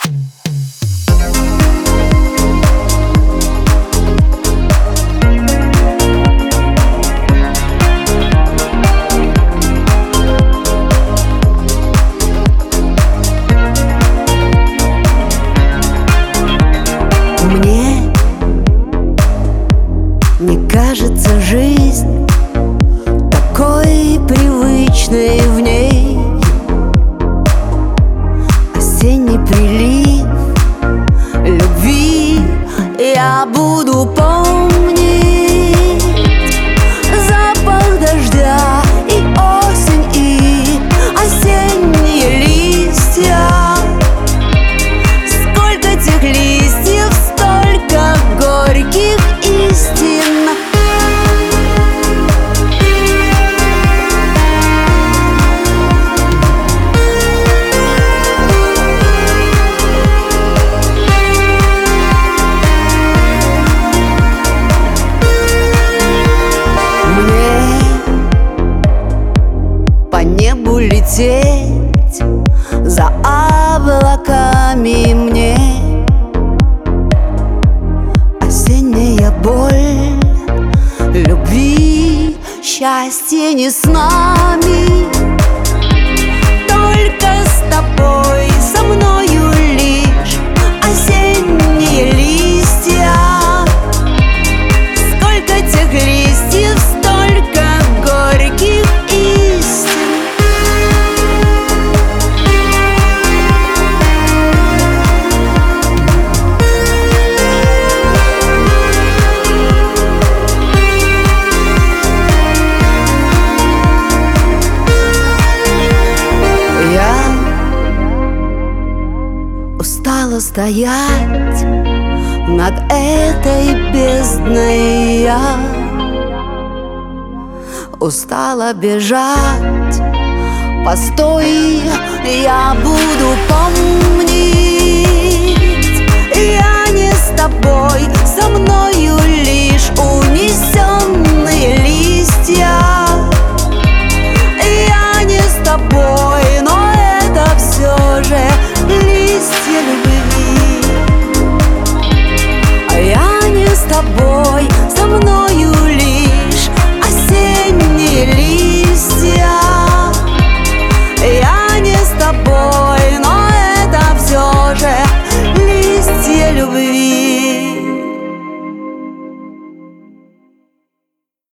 Мне не кажется жизнь такой привычной, в ней осенний прилив любви. Я буду помнить запах дождя и осень, и осенние листья. Сколько тех листьев, столько горьких истин. Мне по небу лететь за облаками, мне осенняя боль любви. Счастье не с нами, только с тобой, со мною лишь осенние листья. Сколько тех листьев, столько горьких истин. Я устала стоять над этой бездной, я устала бежать. Постой, я буду помнить. Я не с тобой, со мною лишь унесенные листья.